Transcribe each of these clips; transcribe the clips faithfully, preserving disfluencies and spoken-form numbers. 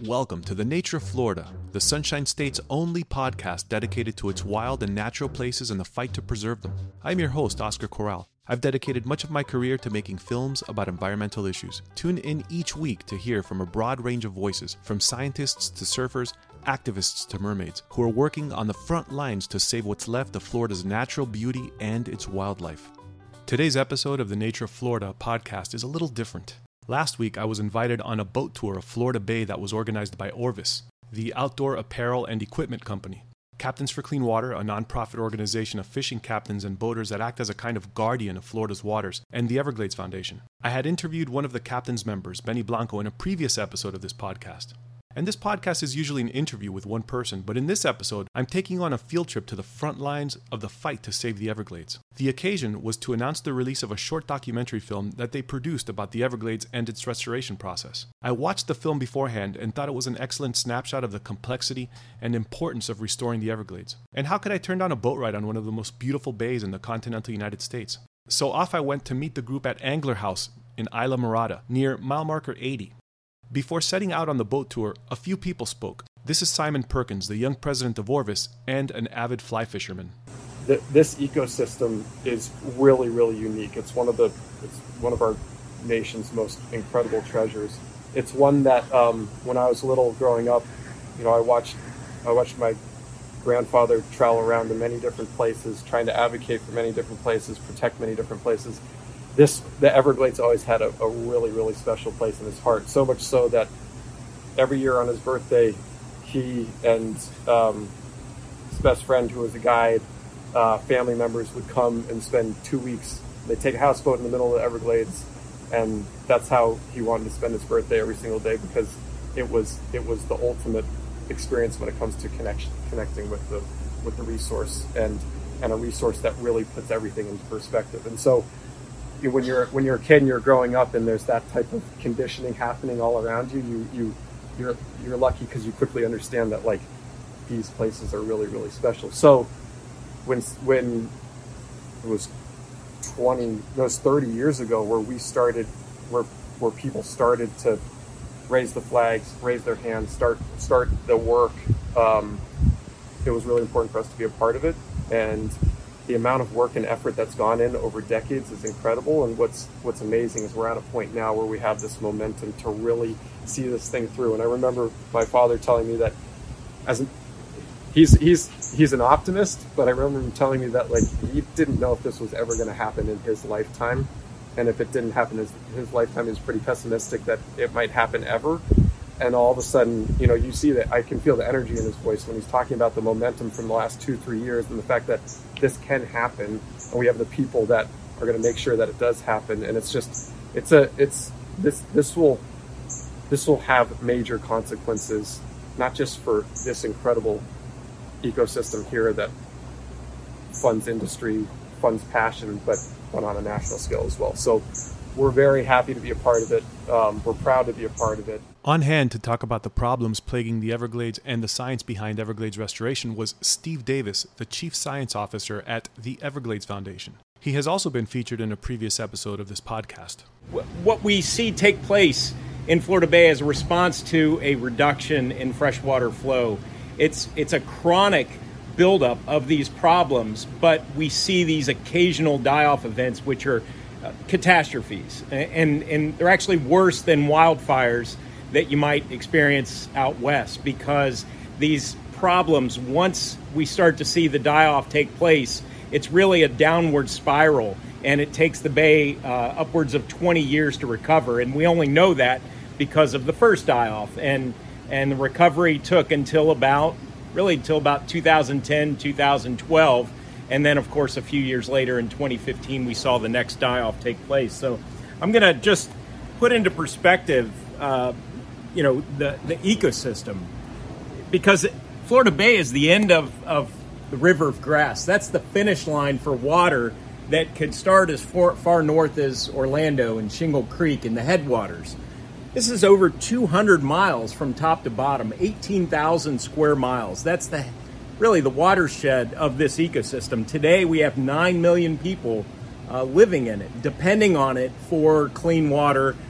welcome to The Nature of Florida, the Sunshine State's only podcast dedicated to its wild and natural places and the fight to preserve them. I'm your host, Oscar Corral. I've dedicated much of my career to making films about environmental issues. Tune in each week to hear from a broad range of voices, from scientists to surfers, activists to mermaids, who are working on the front lines to save what's left of Florida's natural beauty and its wildlife. Today's episode of The Nature of Florida podcast is a little different. Last week, I was invited on a boat tour of Florida Bay that was organized by Orvis, the outdoor apparel and equipment company. Captains for Clean Water, a nonprofit organization of fishing captains and boaters that act as a kind of guardian of Florida's waters, and the Everglades Foundation. I had interviewed one of the captain's members, Benny Blanco, in a previous episode of this podcast. And this podcast is usually an interview with one person, but in this episode, I'm taking on a field trip to the front lines of the fight to save the Everglades. The occasion was to announce the release of a short documentary film that they produced about the Everglades and its restoration process. I watched the film beforehand and thought it was an excellent snapshot of the complexity and importance of restoring the Everglades. And how could I turn down a boat ride on one of the most beautiful bays in the continental United States? So off I went to meet the group at Angler House in Isla Morada, near mile marker eighty. Before setting out on the boat tour, a few people spoke. This is Simon Perkins, the young president of Orvis and an avid fly fisherman. This ecosystem is really, really unique. It's one of the, it's one of our nation's most incredible treasures. It's one that, um, when I was little, growing up, you know, I watched, I watched my grandfather travel around to many different places, trying to advocate for many different places, protect many different places. This, the Everglades always had a, a really, really special place in his heart, so much so that every year on his birthday, he and um, his best friend, who was a guide, uh, family members would come and spend two weeks. They'd take a houseboat in the middle of the Everglades, and that's how he wanted to spend his birthday every single day, because it was it was the ultimate experience when it comes to connection, connecting with the with the resource, and and a resource that really puts everything into perspective. And so, when you're when you're a kid and you're growing up and there's that type of conditioning happening all around you, you you you're you're lucky because you quickly understand that, like, these places are really, really special. So when when it was twenty, no, it was thirty years ago, where we started, where where people started to raise the flags, raise their hands, start start the work, um, it was really important for us to be a part of it. And the amount of work and effort that's gone in over decades is incredible. And what's what's amazing is we're at a point now where we have this momentum to really see this thing through. And I remember my father telling me that, as an, he's he's he's an optimist, but I remember him telling me that, like, he didn't know if this was ever going to happen in his lifetime. And if it didn't happen in his, his lifetime, he was pretty pessimistic that it might happen ever. And all of a sudden, you know, you see that, I can feel the energy in his voice when he's talking about the momentum from the last two, three years and the fact that this can happen. And we have the people that are going to make sure that it does happen. And it's just, it's a, it's, this, this will, this will have major consequences, not just for this incredible ecosystem here that funds industry, funds passion, but, but on a national scale as well. So we're very happy to be a part of it. Um, we're proud to be a part of it. On hand to talk about the problems plaguing the Everglades and the science behind Everglades restoration was Steve Davis, the Chief Science Officer at the Everglades Foundation. He has also been featured in a previous episode of this podcast. What we see take place in Florida Bay as a response to a reduction in freshwater flow, it's it's a chronic buildup of these problems, but we see these occasional die-off events, which are uh, catastrophes, and, and they're actually worse than wildfires that you might experience out west, because these problems, once we start to see the die-off take place, it's really a downward spiral, and it takes the bay uh, upwards of twenty years to recover. And we only know that because of the first die-off, and and the recovery took until about, really until about two thousand ten, two thousand twelve, and then of course a few years later in twenty fifteen we saw the next die-off take place. So I'm going to just put into perspective uh, you know, the, the ecosystem, because Florida Bay is the end of, of the River of Grass. That's the finish line for water that could start as far, far north as Orlando and Shingle Creek in the headwaters. This is over two hundred miles from top to bottom, eighteen thousand square miles. That's the really the watershed of this ecosystem. Today we have nine million people uh, living in it, depending on it for clean water,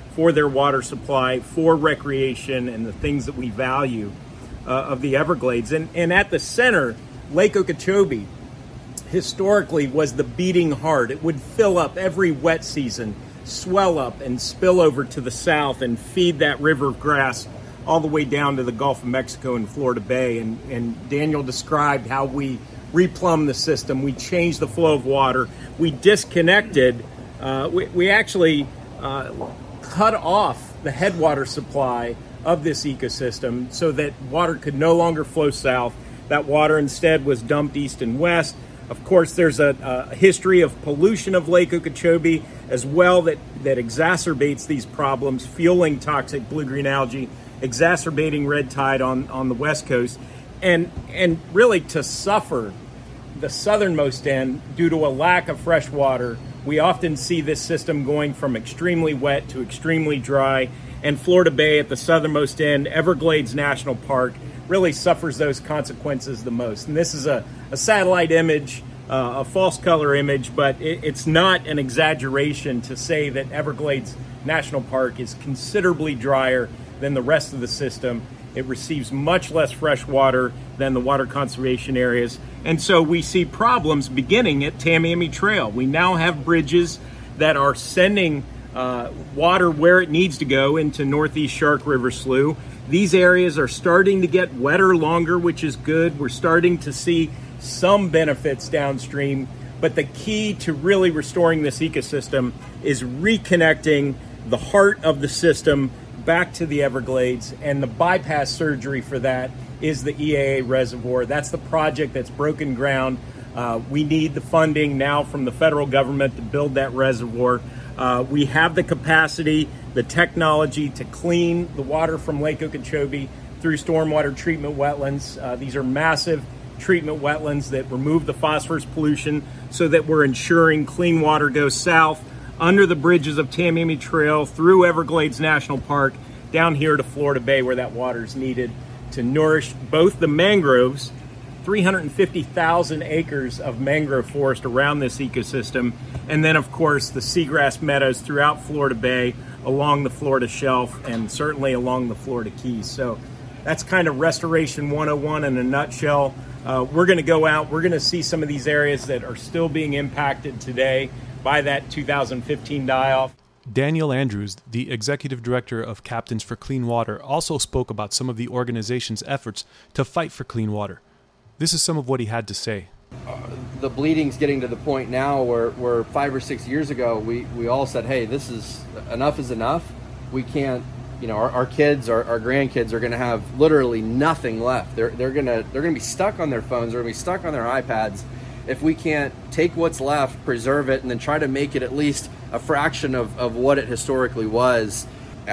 for their water supply, for recreation, and the things that we value uh, of the Everglades. And, and at the center, Lake Okeechobee historically was the beating heart. It would fill up every wet season, swell up and spill over to the south and feed that river of grass all the way down to the Gulf of Mexico and Florida Bay. And, and Daniel described how we replumbed the system. We changed the flow of water. We disconnected. Uh, we, we actually uh, cut off the headwater supply of this ecosystem so that water could no longer flow south. That water instead was dumped east and west. Of course, there's a, a history of pollution of Lake Okeechobee as well that, that exacerbates these problems, fueling toxic blue-green algae, exacerbating red tide on, on the west coast, and, and really to suffer the southernmost end due to a lack of fresh water. We often see this system going from extremely wet to extremely dry, and Florida Bay at the southernmost end, Everglades National Park, really suffers those consequences the most. And this is a, a satellite image, uh, a false color image, but it, it's not an exaggeration to say that Everglades National Park is considerably drier than the rest of the system. It receives much less fresh water than the water conservation areas. And so we see problems beginning at Tamiami Trail. We now have bridges that are sending uh, water where it needs to go into Northeast Shark River Slough. These areas are starting to get wetter longer, which is good. We're starting to see some benefits downstream, but the key to really restoring this ecosystem is reconnecting the heart of the system back to the Everglades, and the bypass surgery for that is the E A A reservoir. That's the project that's broken ground. Uh, we need the funding now from the federal government to build that reservoir. Uh, we have the capacity, the technology to clean the water from Lake Okeechobee through stormwater treatment wetlands. Uh, these are massive treatment wetlands that remove the phosphorus pollution so that we're ensuring clean water goes south under the bridges of Tamiami Trail through Everglades National Park down here to Florida Bay, where that water is needed to nourish both the mangroves, three hundred fifty thousand acres of mangrove forest around this ecosystem, and then of course the seagrass meadows throughout Florida Bay, along the Florida Shelf, and certainly along the Florida Keys. So that's kind of Restoration one oh one in a nutshell. Uh, we're going to go out, we're going to see some of these areas that are still being impacted today by that two thousand fifteen die-off. Daniel Andrews, the executive director of Captains for Clean Water, also spoke about some of the organization's efforts to fight for clean water. This is some of what he had to say. Uh, the bleeding's getting to the point now where, where five or six years ago we, we all said, hey, this is enough is enough. We can't, you know, our, our kids, our, our grandkids are going to have literally nothing left. They're they're gonna they're gonna be stuck on their phones. They're gonna be stuck on their iPads. If we can't take what's left, preserve it, and then try to make it at least a fraction of, of what it historically was.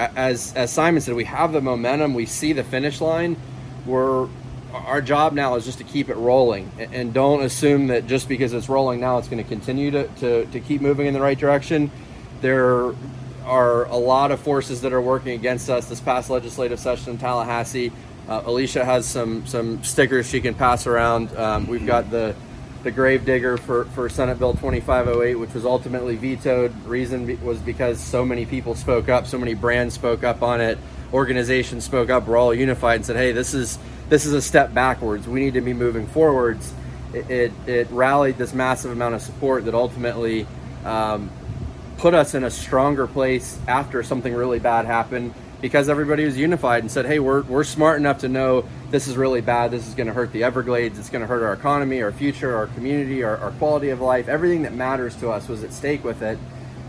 As as Simon said, we have the momentum. We see the finish line. We're our job now is just to keep it rolling, and don't assume that just because it's rolling now it's going to continue to, to, to keep moving in the right direction. There are a lot of forces that are working against us. This past legislative session in Tallahassee, uh, Alicia has some some stickers she can pass around. Um, we've got the the grave digger for, for Senate Bill twenty-five oh eight, which was ultimately vetoed. Reason was because so many people spoke up, so many brands spoke up on it, organizations spoke up. We're all unified and said, hey, this is this is a step backwards. We need to be moving forwards. It it, it rallied this massive amount of support that ultimately um, put us in a stronger place after something really bad happened, because everybody was unified and said, hey, we're we're smart enough to know this is really bad. This is going to hurt the Everglades. It's going to hurt our economy, our future, our community, our, our quality of life. Everything that matters to us was at stake with it.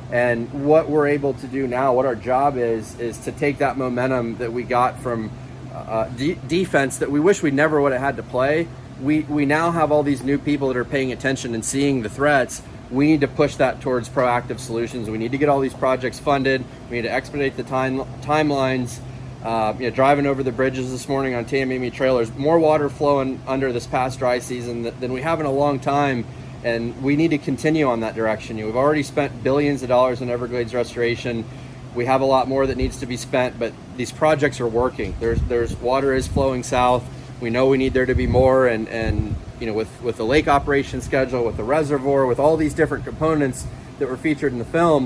And what we're able to do now, what our job is, is to take that momentum that we got from uh, de- defense that we wish we never would have had to play. We, we now have all these new people that are paying attention and seeing the threats. We need to push that towards proactive solutions. We need to get all these projects funded. We need to expedite the time timelines. Uh, you know, driving over the bridges this morning on Tamiami Trail, there's more water flowing under this past dry season than, than we have in a long time, and we need to continue on that direction. You know, we've already spent billions of dollars in Everglades restoration. We have a lot more that needs to be spent, but these projects are working. There's there's water is flowing south. We know we need there to be more, and and you know, with with the lake operation schedule, with the reservoir, with all these different components that were featured in the film,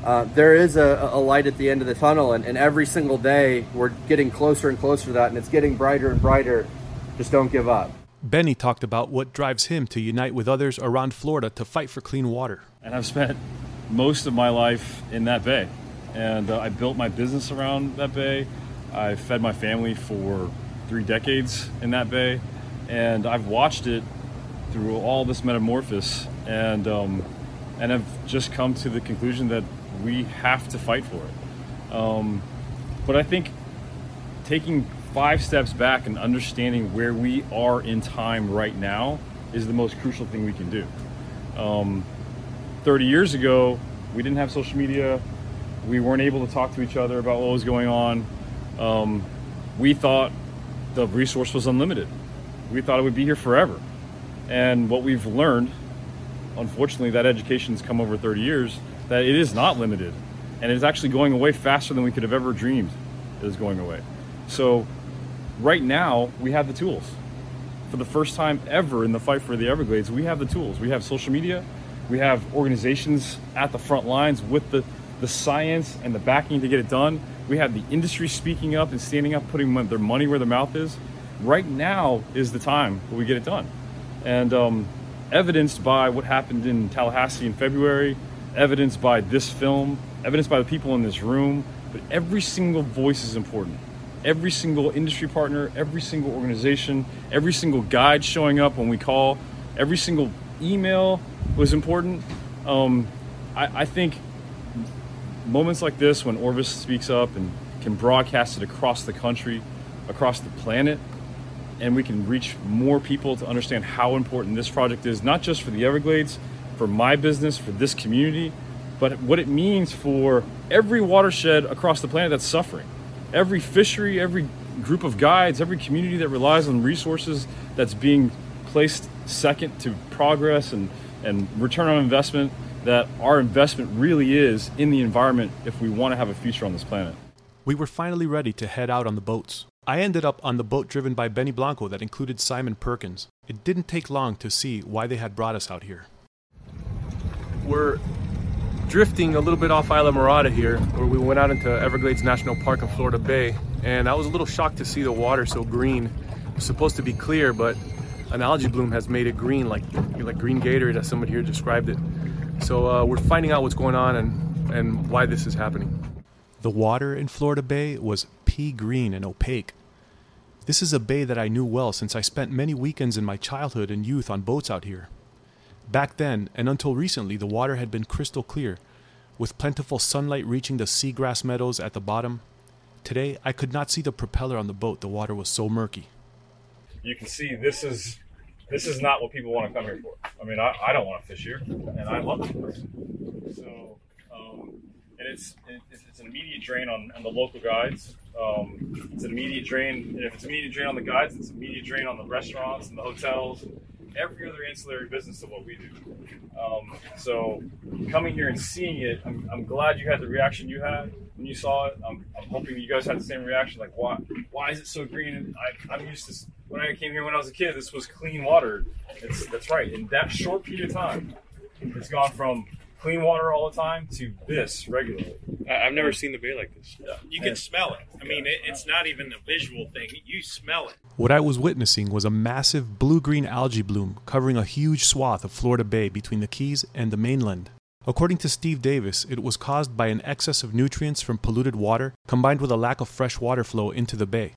uh, there is a, a light at the end of the tunnel, and, and every single day we're getting closer and closer to that, and it's getting brighter and brighter. Just don't give up. Benny talked about what drives him to unite with others around Florida to fight for clean water. And I've spent most of my life in that bay. And uh, I built my business around that bay. I fed my family for three decades in that bay. And I've watched it through all this metamorphosis. And, um, and I've just come to the conclusion that we have to fight for it. Um, but I think taking five steps back and understanding where we are in time right now is the most crucial thing we can do. Um, thirty years ago, we didn't have social media. We weren't able to talk to each other about what was going on. Um, we thought the resource was unlimited. We thought it would be here forever. And what we've learned, unfortunately, that education's come over thirty years, that it is not limited. And it's actually going away faster than we could have ever dreamed it is going away. So right now, we have the tools. For the first time ever in the fight for the Everglades, we have the tools. We have social media. We have organizations at the front lines with the, the science and the backing to get it done. We have the industry speaking up and standing up, putting their money where their mouth is. Right now is the time where we get it done. And um, evidenced by what happened in Tallahassee in February, evidenced by this film, evidenced by the people in this room, but every single voice is important. Every single industry partner, every single organization, every single guide showing up when we call, every single email was important. Um, I, I think moments like this, when Orvis speaks up and can broadcast it across the country, across the planet, and we can reach more people to understand how important this project is, not just for the Everglades, for my business, for this community, but what it means for every watershed across the planet that's suffering. Every fishery, every group of guides, every community that relies on resources that's being placed second to progress and, and return on investment, that our investment really is in the environment if we want to have a future on this planet. We were finally ready to head out on the boats. I ended up on the boat driven by Benny Blanco that included Simon Perkins. It didn't take long to see why they had brought us out here. We're drifting a little bit off Isla Morada here, where we went out into Everglades National Park in Florida Bay, and I was a little shocked to see the water so green. It's supposed to be clear, but an algae bloom has made it green, like like green Gatorade, as somebody here described it. So uh, we're finding out what's going on and, and why this is happening. The water in Florida Bay was pea green and opaque. This is a bay that I knew well since I spent many weekends in my childhood and youth on boats out here. Back then, and until recently, the water had been crystal clear, with plentiful sunlight reaching the seagrass meadows at the bottom. Today, I could not see the propeller on the boat. The water was so murky. You can see this is this is not what people want to come here for. I mean, I, I don't want to fish here, and I love this place. So, um, and it's it, it's an immediate drain on, on the local guides. Um, it's an immediate drain. And if it's an immediate drain on the guides, it's an immediate drain on the restaurants and the hotels. Every other ancillary business of what we do. Um, so coming here and seeing it, I'm, I'm glad you had the reaction you had when you saw it. I'm, I'm hoping you guys had the same reaction, like, why why is it so green? And I, I'm used to, when I came here when I was a kid, this was clean water. It's, that's right. In that short period of time, it's gone from clean water all the time to this regularly. I've never seen the bay like this. Yeah. You can smell it. I mean, it, it's not even a visual thing. You smell it. What I was witnessing was a massive blue-green algae bloom covering a huge swath of Florida Bay between the Keys and the mainland. According to Steve Davis, it was caused by an excess of nutrients from polluted water combined with a lack of fresh water flow into the bay.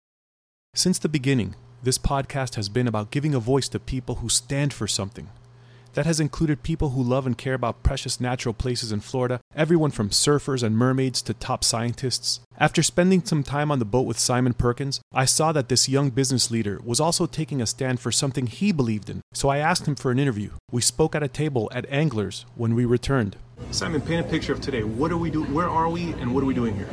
Since the beginning, this podcast has been about giving a voice to people who stand for something. That has included people who love and care about precious natural places in Florida, everyone from surfers and mermaids to top scientists. After spending some time on the boat with Simon Perkins, I saw that this young business leader was also taking a stand for something he believed in, so I asked him for an interview. We spoke at a table at Anglers when we returned. Simon, paint a picture of today. What are we doing? Where are we, and what are we doing here?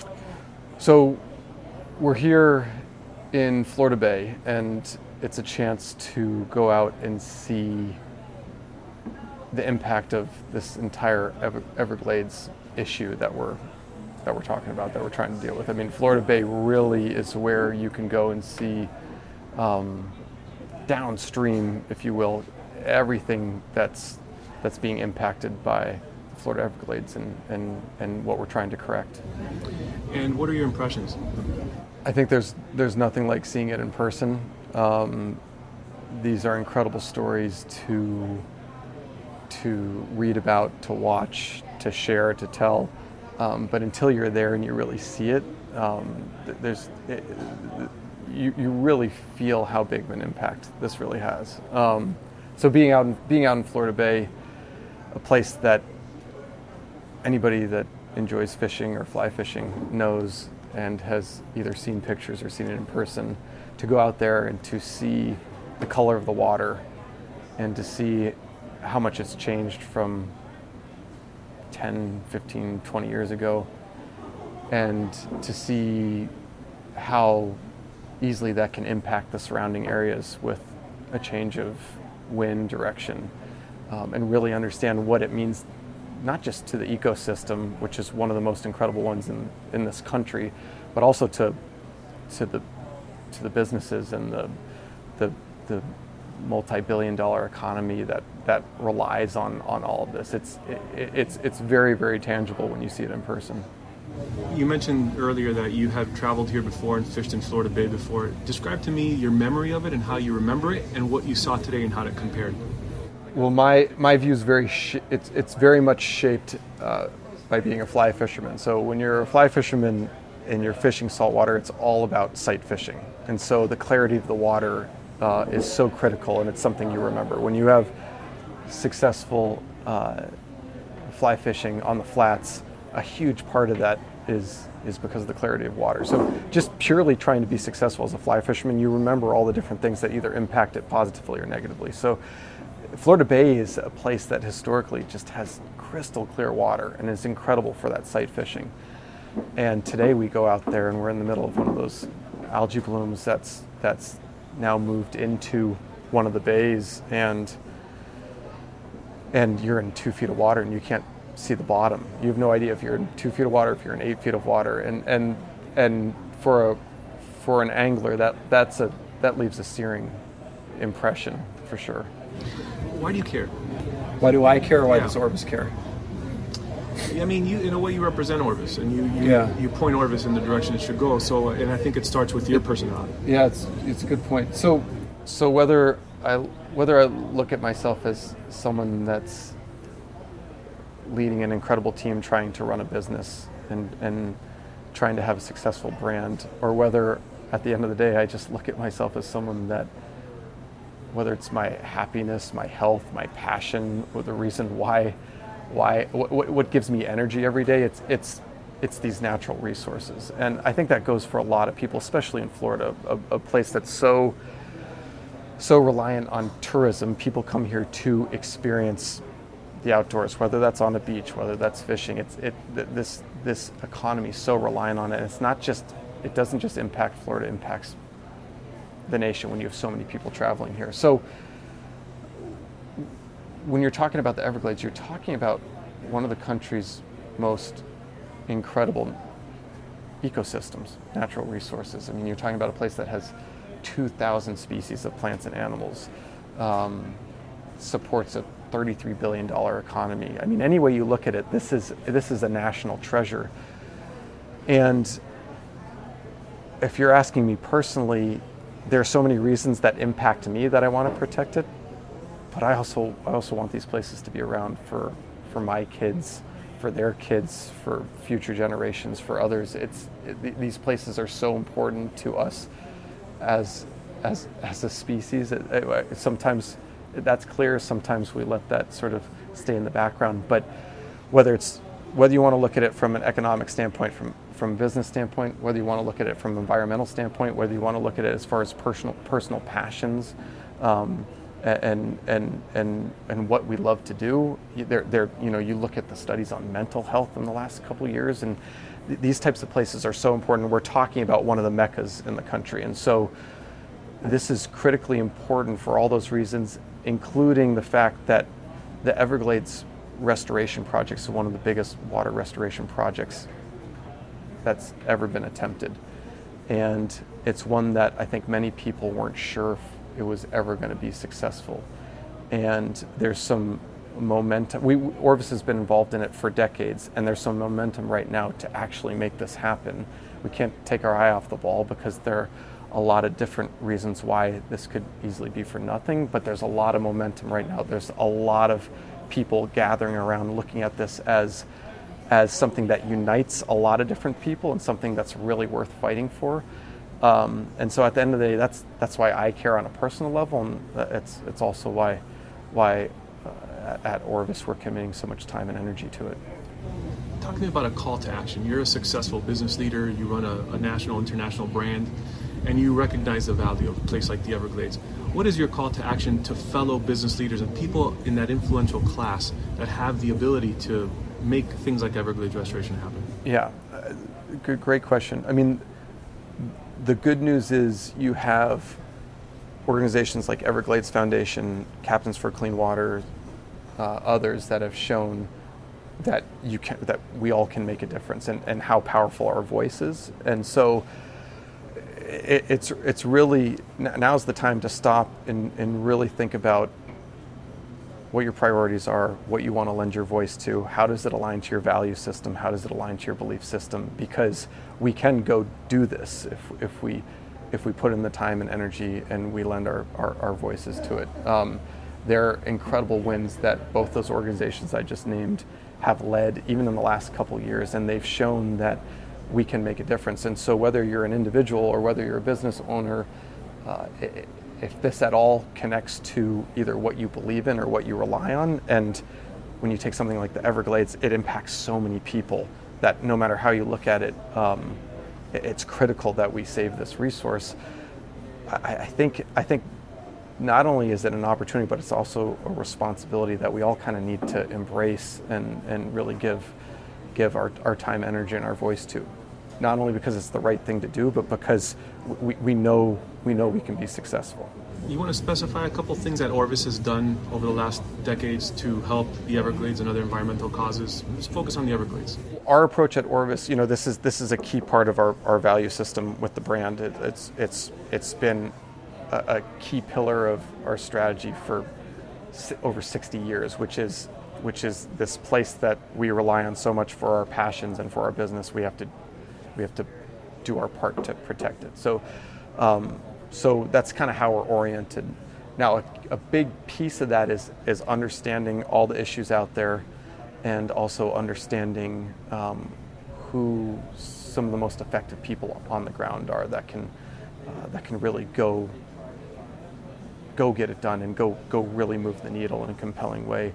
So, we're here in Florida Bay, and it's a chance to go out and see the impact of this entire Ever- Everglades issue that we're that we're talking about, that we're trying to deal with. I mean, Florida Bay really is where you can go and see um, downstream, if you will, everything that's that's being impacted by Florida Everglades and, and, and what we're trying to correct. And what are your impressions? I think there's there's nothing like seeing it in person. Um, these are incredible stories to to read about, to watch, to share, to tell. Um, but until you're there and you really see it, um, there's it, you you really feel how big of an impact this really has. Um, so being out in, being out in Florida Bay, a place that anybody that enjoys fishing or fly fishing knows and has either seen pictures or seen it in person, to go out there and to see the color of the water and to see how much it's changed from ten, fifteen, twenty years ago, and to see how easily that can impact the surrounding areas with a change of wind direction, um, and really understand what it means, not just to the ecosystem, which is one of the most incredible ones in, in this country, but also to to the to the businesses and the the, the multi-billion dollar economy that, that relies on, on all of this. It's it, it's it's very, very tangible when you see it in person. You mentioned earlier that you have traveled here before and fished in Florida Bay before. Describe to me your memory of it and how you remember it, and what you saw today and how it compared. Well, my my view is very sh- it's it's very much shaped uh, by being a fly fisherman. So when you're a fly fisherman and you're fishing saltwater, it's all about sight fishing, and so the clarity of the water uh, is so critical, and it's something you remember. When you have successful uh, fly fishing on the flats, a huge part of that is is because of the clarity of water. So just purely trying to be successful as a fly fisherman, you remember all the different things that either impact it positively or negatively. So Florida Bay is a place that historically just has crystal clear water and is incredible for that sight fishing. And today we go out there and we're in the middle of one of those algae blooms that's that's now moved into one of the bays, and and you're in two feet of water and you can't see the bottom. You have no idea if you're in two feet of water, if you're in eight feet of water, and and and for a for an angler that that's a that leaves a searing impression for sure. Why do you care? Why do I care? Or why Yeah. does Orvis care? I mean, you in a way you represent Orvis, and you you, Yeah. you point Orvis in the direction it should go. So, and I think it starts with your personality. Yeah, it's it's a good point. So so whether I whether I look at myself as someone that's leading an incredible team trying to run a business and and trying to have a successful brand, or whether at the end of the day I just look at myself as someone that, whether it's my happiness, my health, my passion, or the reason why why what, what gives me energy every day, it's it's it's these natural resources. And I think that goes for a lot of people, especially in Florida, a, a place that's so so reliant on tourism. People come here to experience the outdoors, whether that's on a beach, whether that's fishing. It's it this this economy is so reliant on it. And it's not just it doesn't just impact Florida, it impacts the nation when you have so many people traveling here. So when you're talking about the Everglades, you're talking about one of the country's most incredible ecosystems, natural resources. I mean, you're talking about a place that has two thousand species of plants and animals, um, supports a thirty-three billion dollars economy. I mean, any way you look at it, this is this is a national treasure. And if you're asking me personally, there are so many reasons that impact me that I want to protect it, but I also I also want these places to be around for for my kids, for their kids, for future generations, for others. It's it, these places are so important to us as as as a species. It, it, sometimes that's clear. Sometimes we let that sort of stay in the background. But whether it's whether you want to look at it from an economic standpoint, from from a business standpoint, whether you want to look at it from an environmental standpoint, whether you want to look at it as far as personal personal passions, um, and and and and what we love to do, there there you know you look at the studies on mental health in the last couple of years, and th- these types of places are so important. We're talking about one of the meccas in the country, and so this is critically important for all those reasons, including the fact that the Everglades restoration project is one of the biggest water restoration projects that's ever been attempted. And it's one that I think many people weren't sure if it was ever going to be successful. And there's some momentum. We Orvis has been involved in it for decades, and there's some momentum right now to actually make this happen. We can't take our eye off the ball because there are a lot of different reasons why this could easily be for nothing, but there's a lot of momentum right now. There's a lot of people gathering around looking at this as as something that unites a lot of different people and something that's really worth fighting for. Um, and so at the end of the day, that's that's why I care on a personal level, and it's it's also why why uh, at Orvis we're committing so much time and energy to it. Talk to me about a call to action. You're a successful business leader, you run a, a national, international brand, and you recognize the value of a place like the Everglades. What is your call to action to fellow business leaders and people in that influential class that have the ability to make things like Everglades restoration happen? Yeah, uh, good, great question. I mean, the good news is you have organizations like Everglades Foundation, Captains for Clean Water, uh, others that have shown that you can, that we all can make a difference, and, and how powerful our voice is. And so it, it's it's really, now's the time to stop and, and really think about what your priorities are, what you want to lend your voice to, how does it align to your value system, how does it align to your belief system, because we can go do this if if we if we put in the time and energy and we lend our, our, our voices to it. Um, there are incredible wins that both those organizations I just named have led even in the last couple years, and they've shown that we can make a difference. And so whether you're an individual or whether you're a business owner, uh, it, if this at all connects to either what you believe in or what you rely on, and when you take something like the Everglades, it impacts so many people that no matter how you look at it, um, it's critical that we save this resource. I, I think I think not only is it an opportunity, but it's also a responsibility that we all kind of need to embrace and, and really give give our, our time, energy, and our voice to. Not only because it's the right thing to do, but because we, we know we know we can be successful. You want to specify a couple things that Orvis has done over the last decades to help the Everglades and other environmental causes? Let's focus on the Everglades. Our approach at Orvis, you know, this is this is a key part of our, our value system with the brand. It, it's it's it's been a, a key pillar of our strategy for over sixty years, which is which is this place that we rely on so much for our passions and for our business. We have to we have to do our part to protect it. So. Um, So that's kind of how we're oriented. Now, a, a big piece of that is is understanding all the issues out there, and also understanding um, who some of the most effective people on the ground are that can uh, that can really go go get it done and go go really move the needle in a compelling way.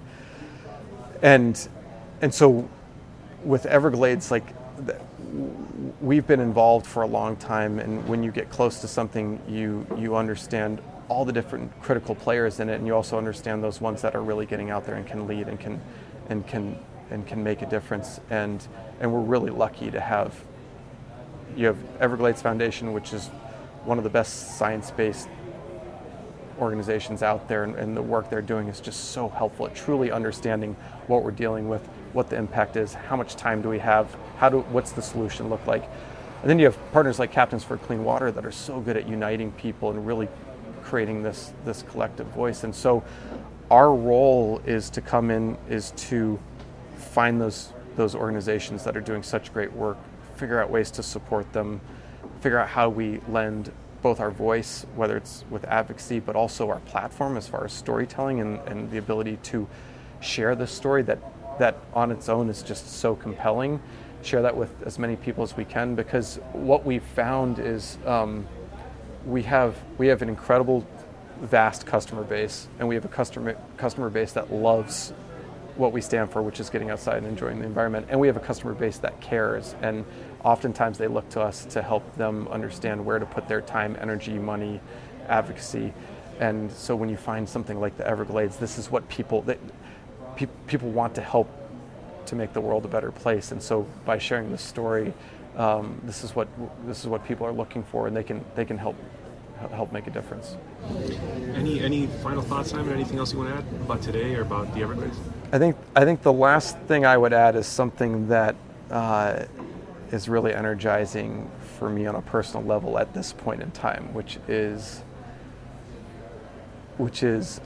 And and so with Everglades, like. The, we've been involved for a long time, and when you get close to something, you you understand all the different critical players in it, and you also understand those ones that are really getting out there and can lead and can and can and can make a difference. And and we're really lucky to have you have Everglades Foundation, which is one of the best science-based organizations out there, and, and the work they're doing is just so helpful at truly understanding what we're dealing with, what the impact is, how much time do we have, how do what's the solution look like. And then you have partners like Captains for Clean Water that are so good at uniting people and really creating this this collective voice. And so our role is to come in is to find those those organizations that are doing such great work, figure out ways to support them, figure out how we lend both our voice, whether it's with advocacy, but also our platform as far as storytelling and, and the ability to share this story that that on its own is just so compelling. Share that with as many people as we can, because what we've found is um, we have we have an incredible vast customer base, and we have a customer customer base that loves what we stand for, which is getting outside and enjoying the environment. And we have a customer base that cares, and oftentimes they look to us to help them understand where to put their time, energy, money, advocacy. And so when you find something like the Everglades, this is what people that pe- people want to help to make the world a better place. And so by sharing this story, um, this is what this is what people are looking for, and they can they can help help make a difference. Any any final thoughts, Simon? Anything else you want to add about today or about the Everglades? I think I think the last thing I would add is something that uh, is really energizing for me on a personal level at this point in time, which is which is uh,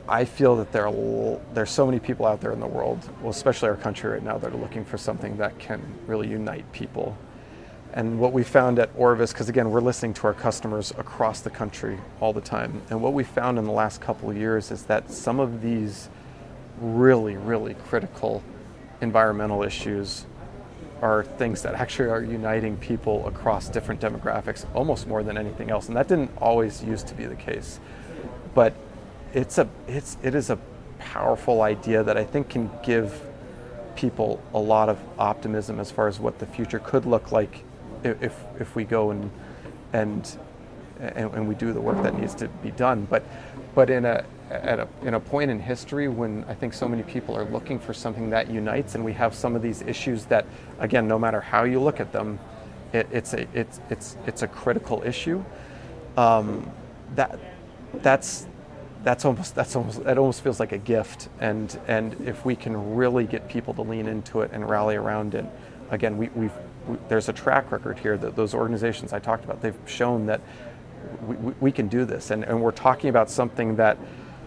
I feel that there are there's so many people out there in the world, well, especially our country right now, that are looking for something that can really unite people. And what we found at Orvis, because again, we're listening to our customers across the country all the time, and what we found in the last couple of years is that some of these really, really critical environmental issues are things that actually are uniting people across different demographics almost more than anything else. And that didn't always used to be the case. But it's a it's it is a powerful idea that I think can give people a lot of optimism as far as what the future could look like if if we go and and and, and we do the work that needs to be done. But but in a at a in a point in history when I think so many people are looking for something that unites, and we have some of these issues that, again, no matter how you look at them, it, it's a it's it's it's a critical issue. Um, that that's that's almost that's almost it almost feels like a gift, and and if we can really get people to lean into it and rally around it, again, we we've we, there's a track record here that those organizations I talked about, they've shown that we, we, we can do this, and, and we're talking about something that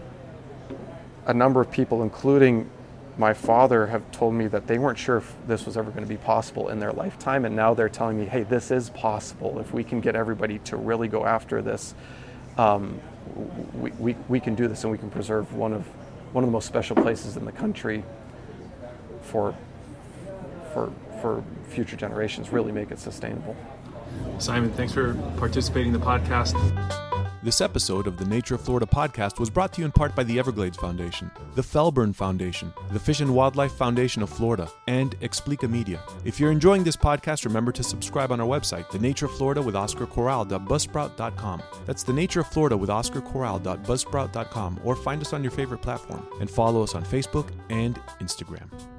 a number of people, including my father, have told me that they weren't sure if this was ever going to be possible in their lifetime, and now they're telling me, hey, this is possible. If we can get everybody to really go after this, um, we, we, we can do this, and we can preserve one of one of the most special places in the country for for for future generations, really make it sustainable. Simon, thanks for participating in the podcast. This episode of the Nature of Florida podcast was brought to you in part by the Everglades Foundation, the Felburn Foundation, the Fish and Wildlife Foundation of Florida, and Explica Media. If you're enjoying this podcast, remember to subscribe on our website, The Nature of Florida with Oscar Corral dot buzzsprout dot com. That's The Nature of Florida with Oscar Corral dot buzzsprout dot com, or find us on your favorite platform and follow us on Facebook and Instagram.